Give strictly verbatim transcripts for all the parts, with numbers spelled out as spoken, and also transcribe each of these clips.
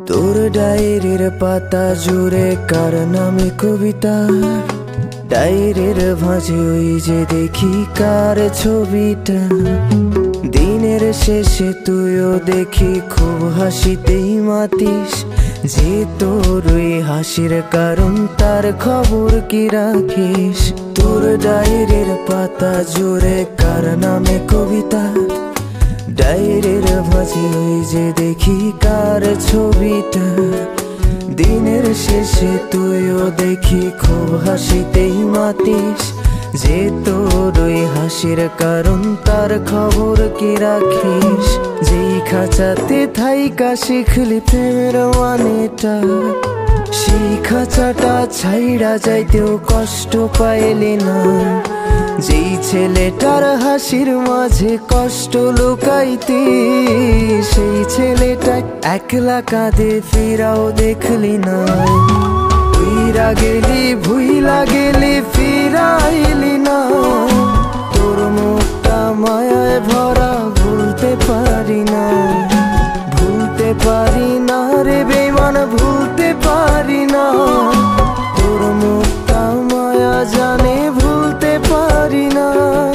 তোর ডায়েরির পাতা জুড়ে কার নামে কবিতা, ডায়েরির ভাঁজে ওই যে দেখি কার ছবিটা। দিনের শেষে তুইও দেখি খুব হাসিতেই মাতিস, যে তোর ওই হাসির কারণ তার খবর কি রাখিস। তোর ডায়েরির পাতা জুড়ে কার নামে কবিতা, ডায়েরির ভাঁজে ওই যে দেখি কার ছবিটা। দিনের শেষে তুইও দেখি খুব হাসিতেই মাতিস, যে তোর ওই হাসির কারণ তার খবর কি রাখিস। যেই খাঁচাতে থাইকা শিখলি প্রেমের মানেটা, সেই খাঁচাটা ছাইড়া যাইতেও কষ্ট পাইলি না। যেই ছেলেটার হাসির মাঝে কষ্ট লুকাইতি, সেই ছেলেটা একলা কাঁদে ফিরাও দেখলি না। ফিরা গেলি ভুইলা গেলি ফিরাইলি না, তোর মুখটা মায়ায় ভরা ভুলতে পারি না। ভুলতে পারি না রে বেঈমান, ভুলতে পারি না। তোর মুখটা মায়া জানে ভুলতে পারি না।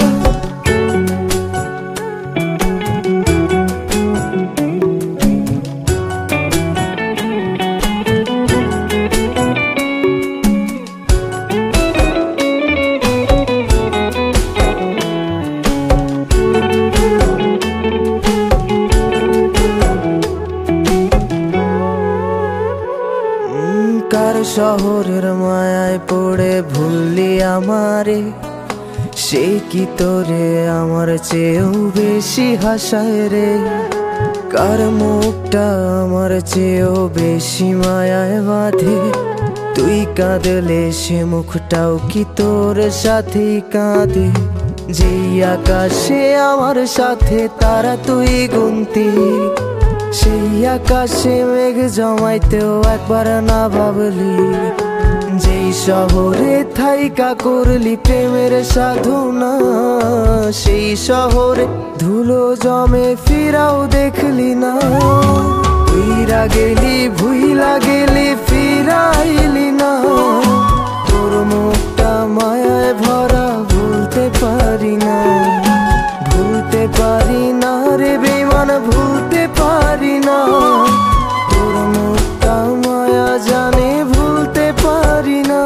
কার শহরের মায়ায় পড়ে ভুললি আমারে, সে কি তোরে আমার চেয়েও বেশি হাসায় রে। কার মুখটা আমার চেয়েও বেশি মায়ায় বাঁধে, তুই কাঁদলে সে মুখটাও কি তোর সাথেই কাঁদে। যেই আকাশে আমার সাথে তারা তুই গুনতি, সেই আকাশে মেঘ জমাইতেও একবার না ভাবলি। যেই শহরে থাইকা করলি প্রেমের সাধনা, সেই শহরে ধুলো জমে ফিরাও দেখলি না। ফিরা গেলি ভুইলা গেলি ফিরাইলি না, তোর মুখটা মায়ায় ভরা ভুলতে পারি না। ভুলতে পারি না রে বেঈমান, ভুলতে পারি না। তোর মুখটা মায়া জানে ভুলতে পারি না।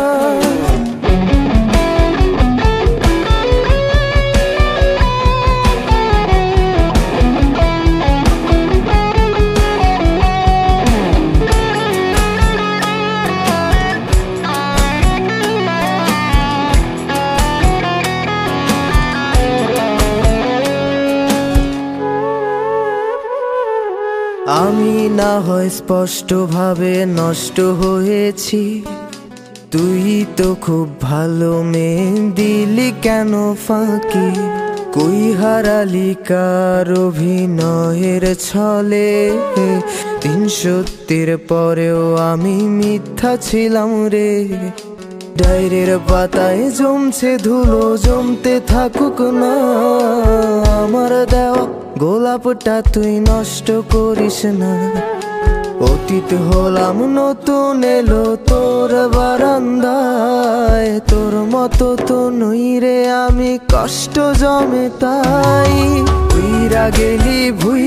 আমি না হয় স্পষ্ট ভাবে নষ্ট হয়েছি, তুই তো খুব ভালো মেয়ে, দিলি কেন ফাঁকি। কই হারালি কার অভিনয়ের ছলে, তিন সত্যির পরেও আমি মিথ্যা ছিলাম রে। ডায়েরির পাতায় জমছে ধুলো, জমতে থাকুক না। আমার দেওয়া গোলাপটা তুই নষ্ট করিস না। অতীত হলাম নতুন এলো তোর বারান্দায়, তোর মতো তো নই রে আমি, কষ্ট জমে তাই। ফিরা গেলি ভুই